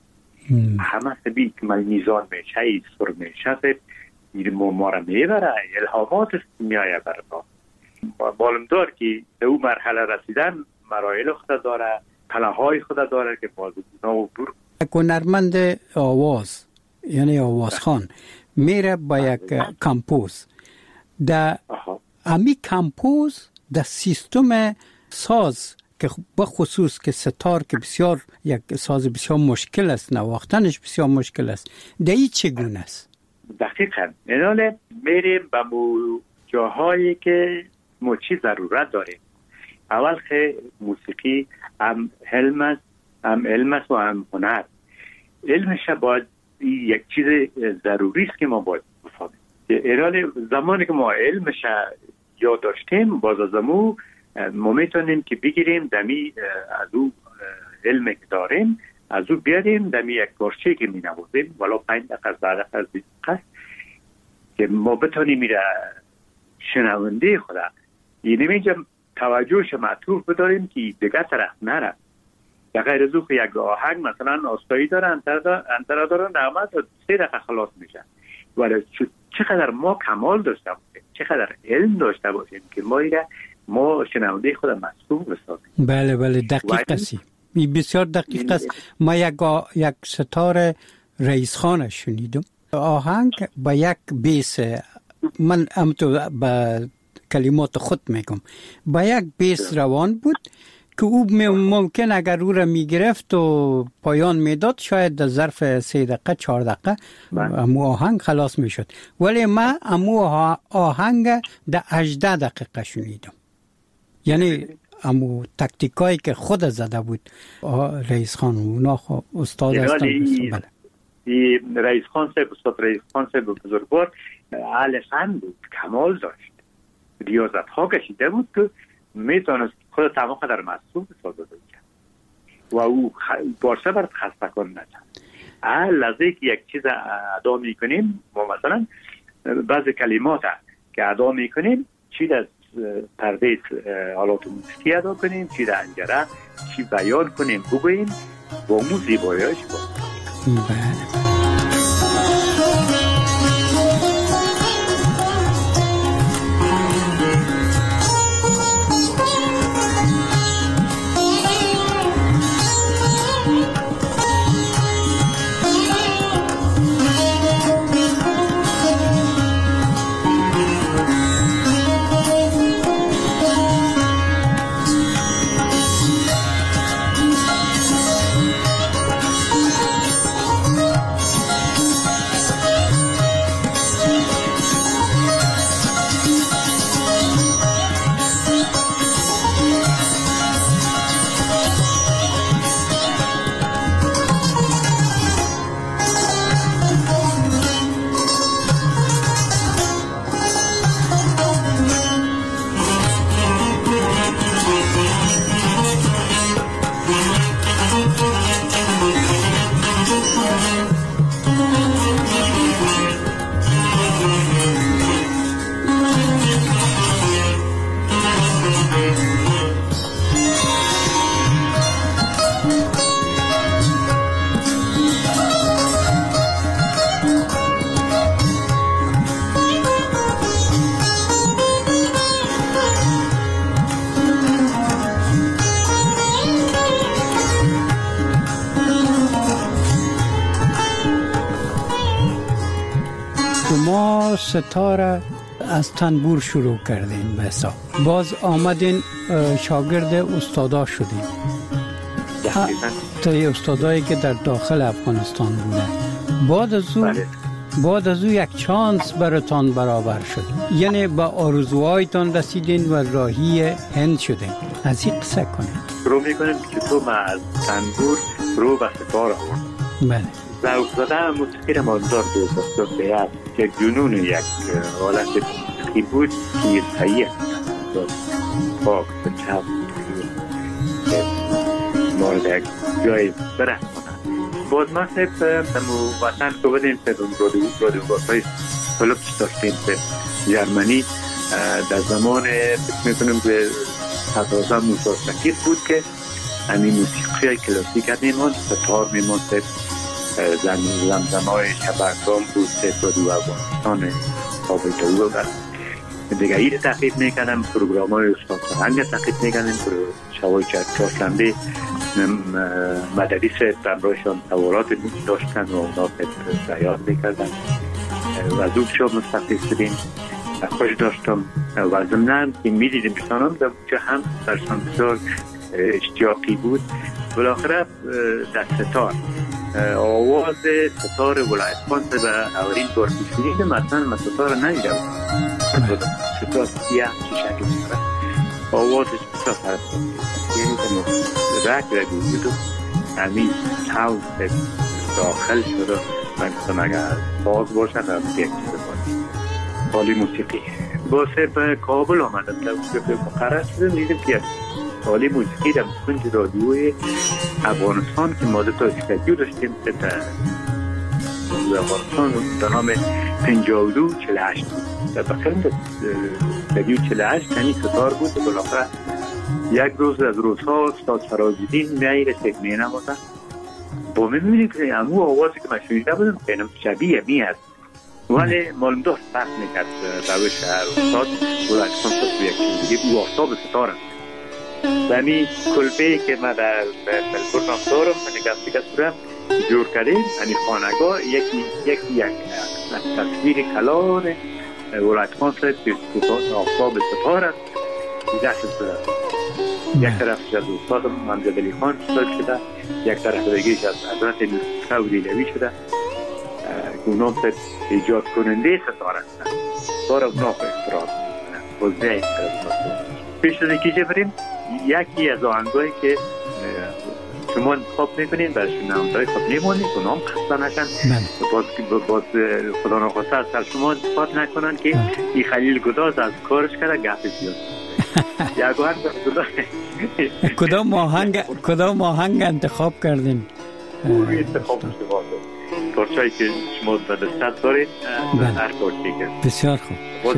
همه سبی که من میزان میشه ای سر میشه این ما را میبره، الهامات میآید بر ما. معلوم دار که به اون مرحله رسیدن مراحل خود داره، پلاهای خود داره که بازونا و بور. یک هنرمند آواز یعنی آوازخوان میره با یک کمپوز در امی کمپوز در سیستم ساز که بخصوص که ستار که بسیار یک ساز بسیار مشکل است، نواختنش بسیار مشکل است، دایی چگونه است؟ دقیقا. ایناله میریم به جاهایی که ما چی ضرورت داریم. اول که موسیقی هم علم است و هم هنر. علمش باید یک چیز ضروری است که ما باید بفهمیم. ایران زمانی که ما علمش یاد داشتیم باز از ما میتونیم که بگیریم دمی از او علمی که داریم از او بیاریم دمی یک پارچه که می نوازیم ولی 5 دقیقه 10 دقیقه 20 دقیقه که ما بتونیم میره شنونده خدا یعنی اینجا توجهش معطوف بداریم که دیگه طرف نره. در غیر از او یک آهنگ مثلا آستایی داره انترا داره نغمه 3 دقیقه خلاص میشه. ولی چقدر ما کمال داشته باشیم، چقدر علم داشته باشیم که ما شنونده خود مسئول بسازیم. بله دقیق است. بسیار دقیق است. ما یک ستاره رئیس خان شنیدم آهنگ با یک بیس، من امتو با کلمات خود میگم، با یک بیس روان بود که او ممکن اگر او را میگرفت و پایان میداد شاید در ظرف 3 دقیقه 4 دقیقه امو آهنگ خلاص میشد. ولی من امو آهنگ در 18 دقیقه شنیدم. یعنی امو تکتیکایی که خود زده بود رئیس خان اونا استاد هستن. بله رئیس خان صاحب بزرگوار اهل فن بود، کمال داشت، ریاضت ها کشیده بود که میتونست خود تمام قدر مسئول بسازه و او بارشه برد خسته کن نشد. هر لحظه که یک چیز ادا میکنیم، ما مثلا بعضی کلمات که ادا میکنیم، چی از پرده آلات موسیقی ادا کنیم، چی در انجره، چی بیان کنیم بگوییم، با مو زیباییش ما ستاره از تنبور شروع کردین به حساب، باز آمدین شاگرد استادا شدین. تا استادایی که در داخل افغانستان بودن. بعد از او یک چانس براتان برابر شد، یعنی با آرزوهایتان رسیدین و راهی هند شدین. از این قصه کنید. شروع میکنیم که تو ما از تنبور رو به ستاره. بله. ذوق زده موسیقی را ماندار دوست بیاد که جنون یک حالت موسیقی بود که صحیح پاک و چپ مورد یک جای برس کنن. باز ما صرف وطن که بدیم که رادیوگاه فلوپس داشتیم به جرمنی در زمان میکنم که تازه موسیقی بود که همین موسیقی کلاسیک میمان، ستار میمان، زمزمای شبرگام بود، رادیو افغانستان کابل دو دیگه این تحقیق میکنم، پروگرام های استاد فرهنگ تحقیق میکنم، شبای چهارشنبه مدرس برایشان سوالات داشتن و اونا بیان میکردن و زود شب مستقیل شدیم. خوش داشتم و ضمناً که میدیدیم بشانم در اونجا هم برشان بسیار اشتیاقی بود. بالاخره در ستار آواز ستار ولایت خان به اولین بار بشنیدم، اصلا من ستار ندیدم. ستار سیاه چی شکل میکنه، آوازش بسیار فرق یعنی رک بود و همین تاون داخل شده. من گفتم اگر باز باشن از یک چیز باشن حالی موسیقی. باسه به کابل آمدم در مقرر شدم، دیدم که حالی موسیقی در کنج رادیوی افغانستان که ما تا استودیو داشتیم در افغانستان به نام 5248 در بخیرم استودیو 48 کنی ستار بود. بالاخره یک روز از روزها استاد فرازالدین میایره سکنه نمازن با من میبینیم که امو آوازی که من شنیده بودم بینم شبیه می هست ولی معلوم داشت فرق میکرد روش استاد ولایت خان تو یک چیز دیگه او آفتاب ستار است. و همی کلبه که من در ملبورن هم دارم من یک صورت جور کردیم، همی خانگاه یک تصویر کلان ولایت خان صاحب آفتاب ستار است. دست صورت یک طرفش از استاد محمد علی خان سال شده، یک طرف دیگهش از حضرت ثوری لوی شده. اونام صاحب ایجاد کننده ستار هستن، بار اونا به احترام بزده پیش از اینکه بریم یکی از آهنگایی که شما انتخاب میکنین برای نامداری خود میمونید و نام خسته نشن، باز خدا نخواسته از سر شما انتخاب نکنن که این خلیل گداز از کارش کرده گفت زیاد. یک آهنگ کدام آهنگ انتخاب کردین؟ انتخاب شده پارچه‌ای که شما به دستت دارید هر پارچه‌ای که بسیار خوب.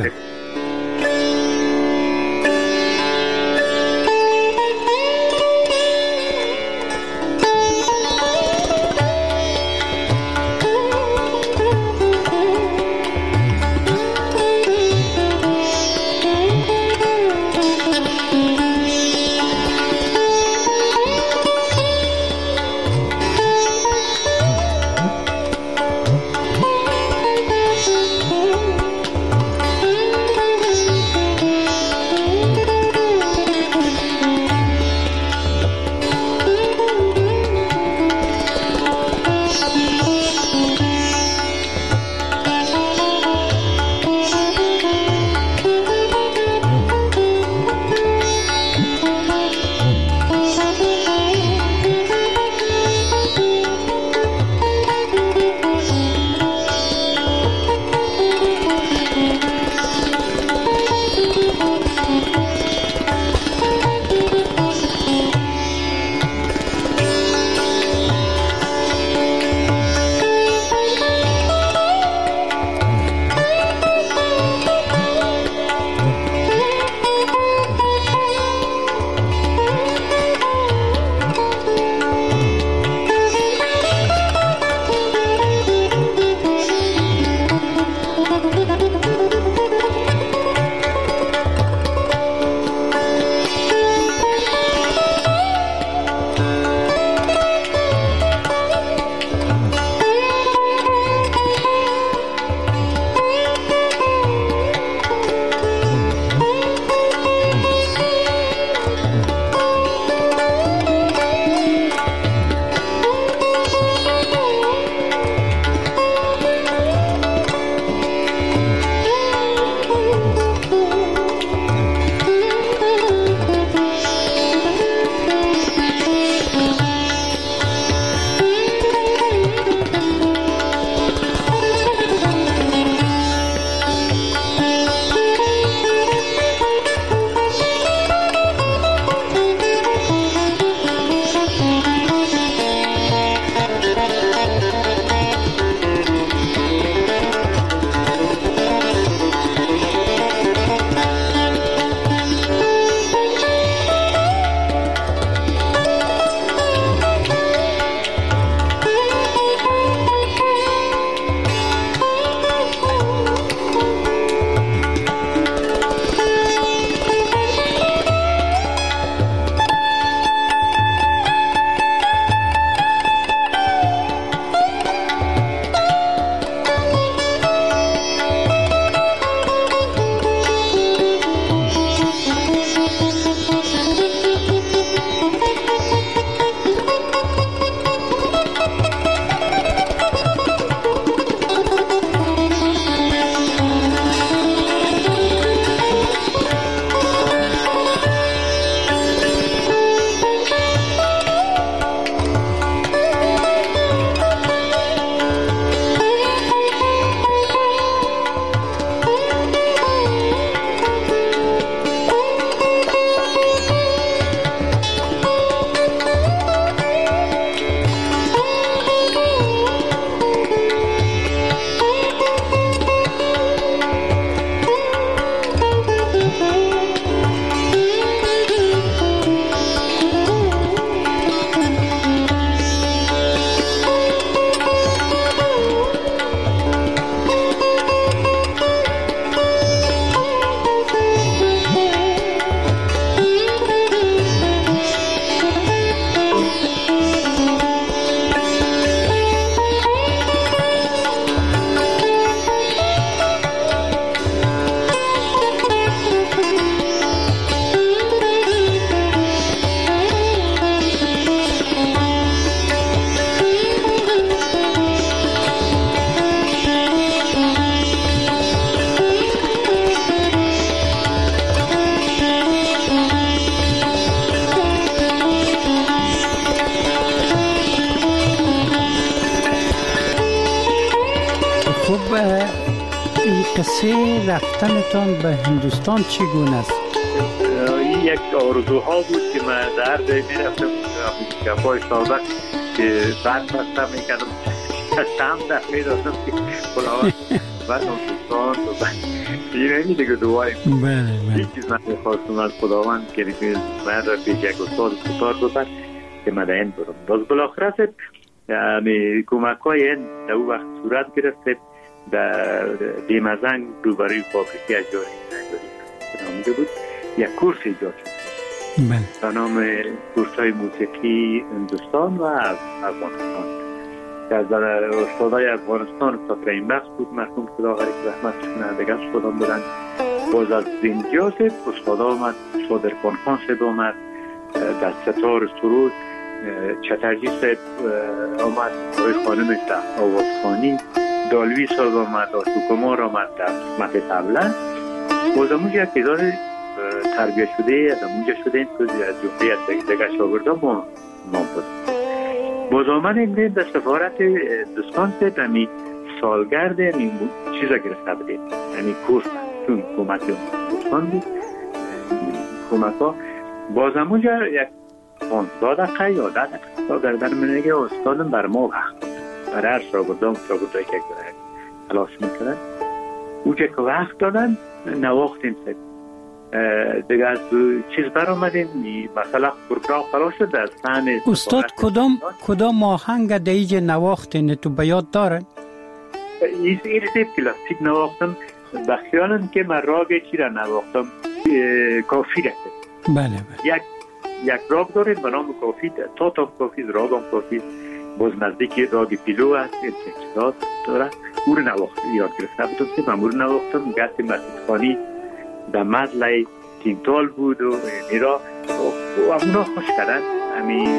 این قصه رفتنتان به هندوستان چگونه است؟ این یک آرزوها بود که من در جایی میرفتم کفای سابق که بعد بستم میکردم شام دفعه دادم که خداوند و نوستان و اینه دیگه دعای هیچ چیز من میخواستم از خداوند که من را پیش یک استاد ستار ببر که من این برم. باز بالاخره کمک های این در او وقت صورت گرفته در دیمزنگ روبروی فابریکی اجاری نامیده بود یک کورس ایجاد شد به نام کورس های موسیقی هندوستان و افغانستان که از استادای افغانستان استاد رحیم بخش بود مرحوم خدا غریق رحمت کنه دیگه استادان بودن. باز از اینجا استادا آمد استاد ارفان خان صاحب آمد در ستار سرود چترجی صاحب آمد آقای خانم آوازخانی دالوی صاحب آمد آشوکمار آمد در قسمت طبله. باز امونجا یک ادار تربیه شده از امونجا شده این که از جمعه از دیگه شاگرده ما بود. باز آمد این در سفارت هندوستان صاحب همی سالگرد این چیزا گرفته بودیم یعنی کورس چون حکومت هندوستان بود حکومت ها. باز امونجا یک 15 دقیقه یا 10 دقیقه در منگه استادم بر ما وقت برای هر شاگردایی که تلاش میکنن اوچه که وقت دادن نواختیم سید دیگه از چیز بر آمدیم مثلا پروگرام خلاص شد از سحن استاد کدام آهنگ دیج نواختین تو بیاد دارن؟ این سیب کلاسیک نواختم بخیالم که من راگ چی را نواختم کافی رسید. بله یک راگ داریم به نام کافی تا کافی راگم کافی باز نزدیکی راگ پیلو هست چیزات داره او رو نواختم یاد گرفته بودم که من او رو نواختم گست مسجد خانی در مزلای تیمتال بود و میرا و اونا خوش کردن همین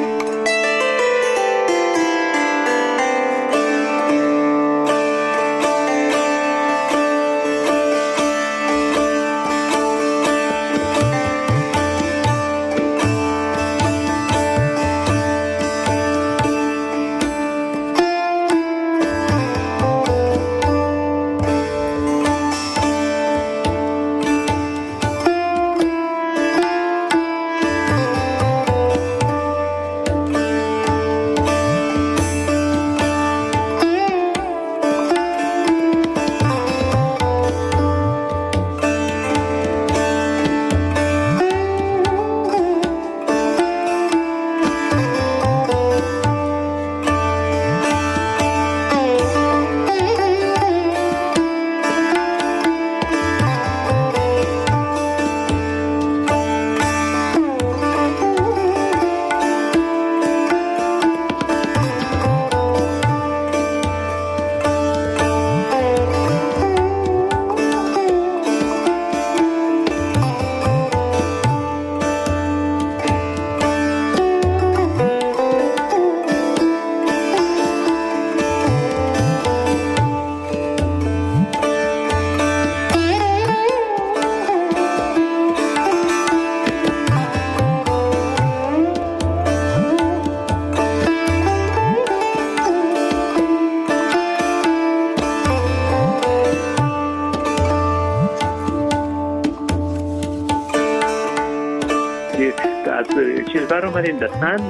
چیز برام من این دستن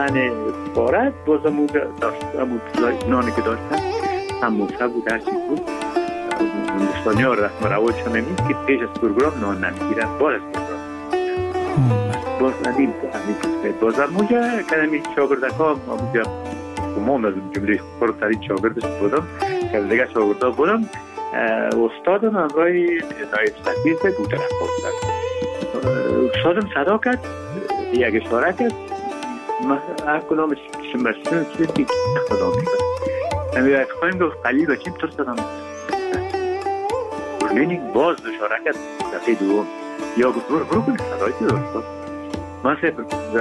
بارد باز امون نانی که داشتن سموسه بود هر چیز بود هندوستانی ها رسم روایشون نمید که پیش از پروگرام نان نمیگیرن باز از پروگرام باز ندیم باز امونجا کلمی شاگردک ها امونجا من از جمله خورترین شاگردش بودم که دیگه شاگرده بودم استادم امرای نایب سفیر بوده استادم صدا کرد یک اشاره کرد هر کدامش شمرسون چیزی خدا میکنه نمیده خواهیم گفت قلیل بچیم تو صدا میکنه برلینگ باز اشاره کرد دفعه دوم یا گفت برو کنی صدایی که درستا من سه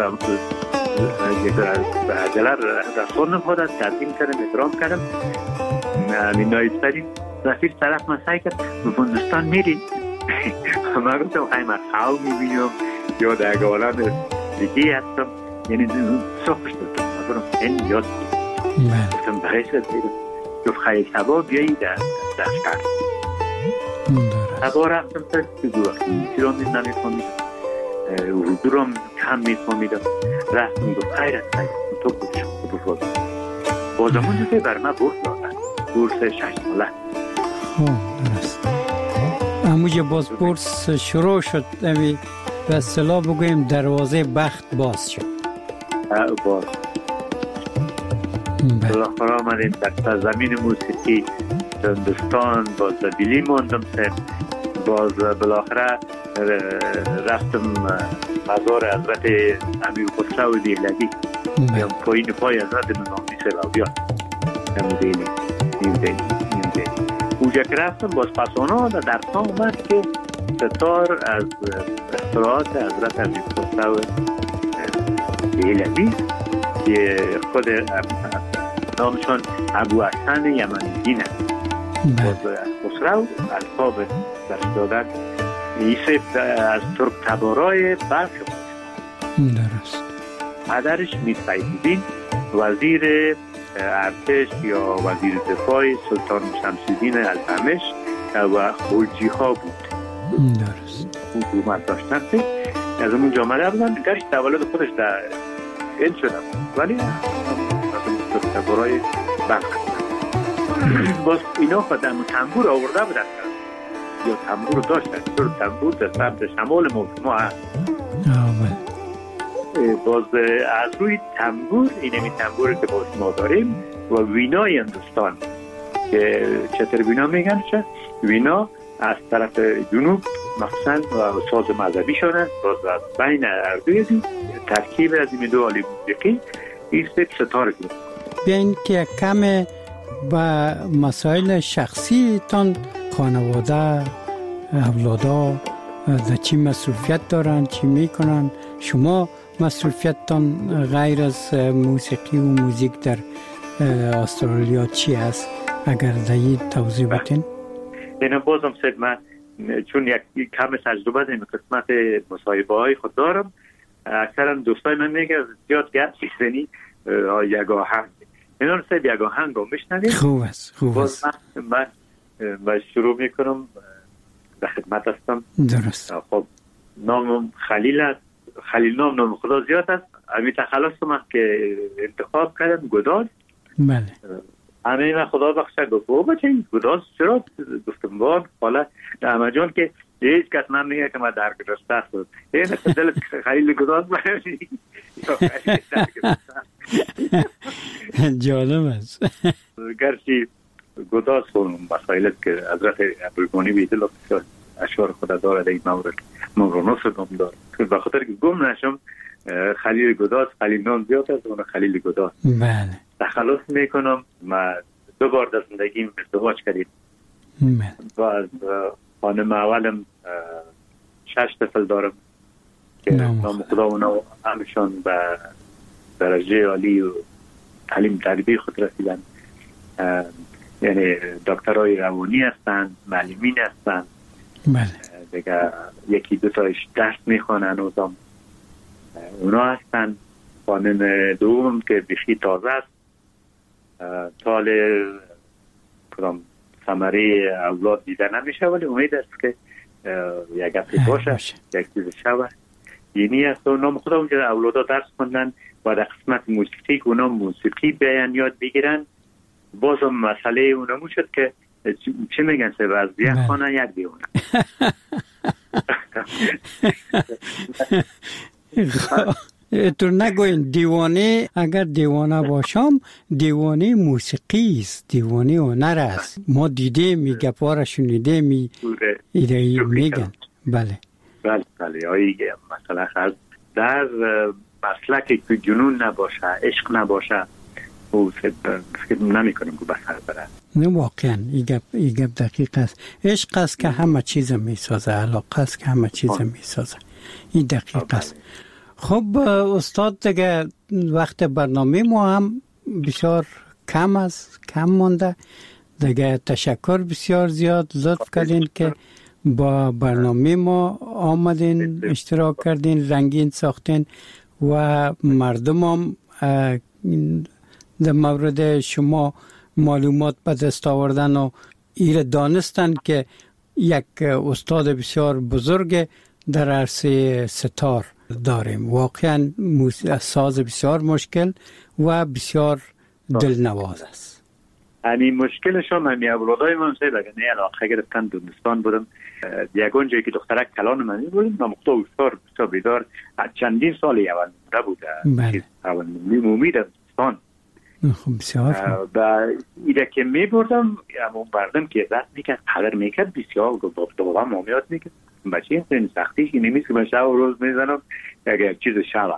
به عجله رسانم خودت تقدیم کردم احترام کردم همین نایسترین رفیق طرف من سعی کرد به هندوستان میری من گفتم خیلی من خواه میبینم یا در عالم دیگه هستم یعنی صحبش دادم من برم این یاد گفتم برای شد گفت خیلی شبا بیایی در دفتر شبا رفتم سر دو وقتی را نمیفهمیدم اردو را کم میفهمیدم رفتم گفت خیر است تو بودشم بفرد بازمون که بر ما بورس دادن، بورس 6 ساله. درست. اموجه باز بورس شروع شد، امی به اصطلاح بگویم دروازه بخت باز شد. باز بالاخره آمدیم در زمین موسیقی هندوستان، باز دلی موندم سر، باز بالاخره رفتم مزار حضرت امیر خسرو دهلوی، پایین پای حضرت نظامی سلاویان نیم اونجا که رفتم باز پسانا در سام اومد که ستار از اختراعات حضرت امیر خسرو دهلوی که خود نامشان ابو حسن یمنی است. باز خسرو القاب در دادن ایسه از ترک تبارای بلخ بود. درست. پدرش میر فیض‌الدین وزیر ارتش یا وزیر دفاع سلطان شمس‌الدین التمش و خلجی ها بود. درست. حکومت داشتن از اون جامعه بودن. گرش تولد خودش در این شدن ولی ترک تبارای بلخ. باز اینا خودم تنبور آورده بودن یا تنبور داشتن. تنبور در سمت شمال ما هست. باز از روی تنبور اینمی تنبوری که باز ما داریم و وینای هندوستان که چطور وینا میگن چه؟ وینا از طرف جنوب مخصوصا و ساز مذهبی شدن. باز از بین اردوی ترکیب از این دو آلی موسیقی این ستاره کنید. بیاین که کم با مسائل شخصی تان خانواده اولادا در چی مسئولیت دارن، چی میکنن، شما مسئولیت تان غیر از موسیقی و موزیک در استرالیا چی هست؟ اگر دهید توضیح بتین. اینم بازم سید من چون یک کم تجربه این قسمت مصاحبه های خود دارم، اکثرا دوستای من میگه زیاد گپ میزنی یک آهنگ اینا رو سید یک آهنگ رو میشنویم. خوب است. من شروع میکنم در خدمت هستم. درست. خب نام خلیل است. خلیل نام خدا زیاد است. امی تخلص است که انتخاب کردم گداز. بله. همه من خدا بخشه گفت بچه این گداز چرا؟ گفتم بان حالا اما جان که هیچ کس من میگه که من در گرسته است. این دل خلیل گداز بایدی جالب است. گرچه گداز کنم مسائلت که حضرت ابوالمانی بیدل اشعار خدا داره این مورد مورونوس نام داره که بخاطر که گم نشم خلیل گداز خلیل نام زیاد است اون خلیل گداز. بله. تخلص میکنم. من 2 بار در زندگیم ازدواج کردیم. و از خانم اولم 6 طفل دارم که نام خدا اونا همشان به درجه عالی و تعلیم تربیه خود رسیدن. یعنی دکترای روانی هستن، معلمین هستن. بله. دیگه یکی 2 تایش درس میخوانن اونا هستن. خانم دوم که بخی تازه است تال کدام ثمره اولاد دیده نمیشه ولی امید است که یک گپی باشه یک چیز شوه. یعنی است و نام خدا اونجا اولادا درس خوندن و در قسمت موسیقی که اونا موسیقی بیان یاد بگیرن. بازم مسئله اونمون شد که چه میگن سه از یک خانه یک دیوانه. تو نگوین دیوانه. اگر دیوانه باشم دیوانه موسیقی است، دیوانه هنر است. ما دیده میگه پاره شنیده میگن. بله مثلا در مسلکی که جنون نباشه عشق نباشه او فکر نمی کنم که بسر بره. نه واقعا این گپ دقیق است. عشق است که همه چیز می سازه، علاقه است که همه چیز می سازه. این دقیق است. خب استاد دیگه وقت برنامه ما هم بسیار کم مونده دیگه. تشکر بسیار زیاد لطف کردین که با برنامه ما آمدین، اشتراک کردین، رنگین ساختین و مردم هم در مورد شما معلومات به دست آوردن و ایره دانستن که یک استاد بسیار بزرگ در عرصه ستار داریم. واقعا ساز بسیار مشکل و بسیار دلنواز است. همین مشکلش هم همین اولادای من سه بگه نه علاقه گرفتن دونستان بودم یکون جایی که دخترک کلان من بودم نمخته اوستار بستا بیدار چندین سال اول مونده بوده اول مومیده دونستان خب بسیار و ایده که می بردم همون بردم که دست میکرد قدر میکرد بسیار دوباره مامیات میکرد بچه این سختیش که نمیست که من شب و روز میزنم یک چیز شبه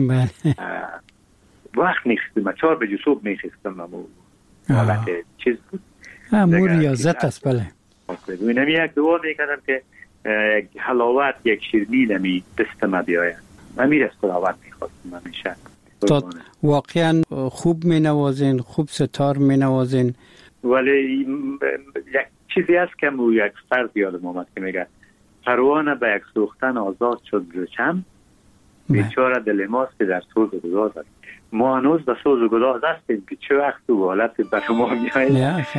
وقت میخستم من 4 بجه صبح میخستم حالت چیز بود مو ریاضت است. بله اینم یک دعا میکردم که یک حلاوت یک شیرینی نمی دستم بیاید و میرس خداوند میخواستم همیشه. واقعا خوب می نوازین، خوب ستار می نوازین، ولی یک چیزی هست که یک فرد یادم آمد که میگه پروانه به یک سوختن آزاد شد زچم بیچاره دل ماست که در سوز و گداز است. ما هنوز به سوز و گداز هستیم که چه وقت و حالت بر ما میایید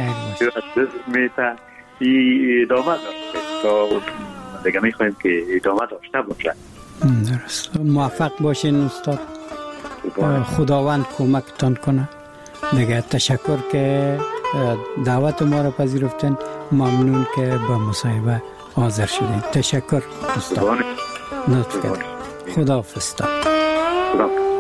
ادامه داشته تا دیگه میخوایم که ادامه داشته باشه. درست. موفق باشین استاد، خداوند کمکتان کنه. دیگه تشکر که دعوت ما را پذیرفتین، ممنون که به مصاحبه حاضر شدین. تشکر استاد. خدا حافظ.